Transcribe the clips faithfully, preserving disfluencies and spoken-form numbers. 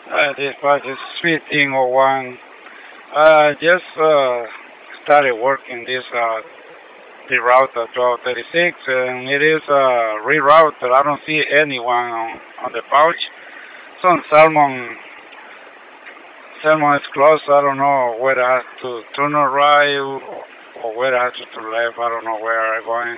Uh, this was is fifteen oh one. I just uh, started working this uh, reroute at twelve thirty-six, and it is a reroute that I don't see anyone on, on the pouch. Some salmon, salmon is close. I don't know whether I have to turn right or, or whether I have to turn left. I don't know where I'm going.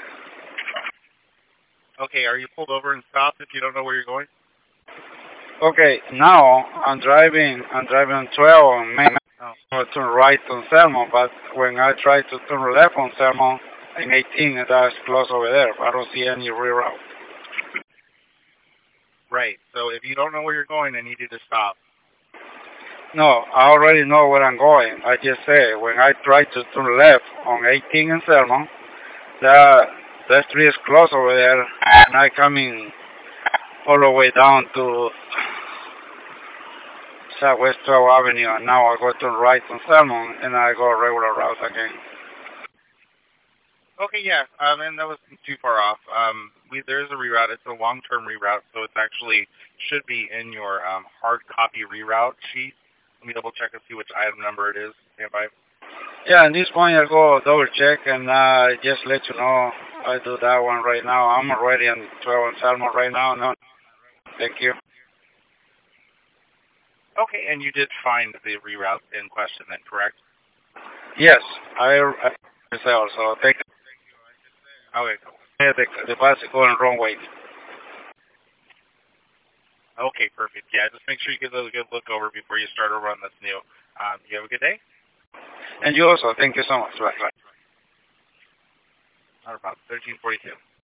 Okay, are you pulled over and stopped if you don't know where you're going? Okay, now I'm driving. I'm driving on twelve and maybe Oh. I turn right on Salmon, but when I try to turn left on Salmon, in eighteen, that's close over there. I don't see any reroute. Right. So if you don't know where you're going, I need you to stop. No, I already know where I'm going. I just say when I try to turn left on eighteen in Salmon, that that street is close over there, and I coming all the way down to Southwest twelve Avenue, and now I go turn right on Salmon, and I go regular route again. Okay, yeah. Um, and that wasn't too far off. Um, we there is a reroute. It's a long-term reroute, so it's actually should be in your um, hard copy reroute sheet. Let me double check and see which item number it is. Stand by. Yeah, at this point I go double check and uh, just let you know I do that one right now. I'm already on twelve on Salmon right now. No, thank you. Okay, and you did find the reroute in question then, correct? Yes, I, I say also. Thank you. Okay. Yeah, the, the bus is going wrong way. Okay, perfect. Yeah, just make sure you give those a good look over before you start a run that's new. Um, you have a good day. And you also. Thank you so much. Bye. Bye. Not about thirteen forty-two.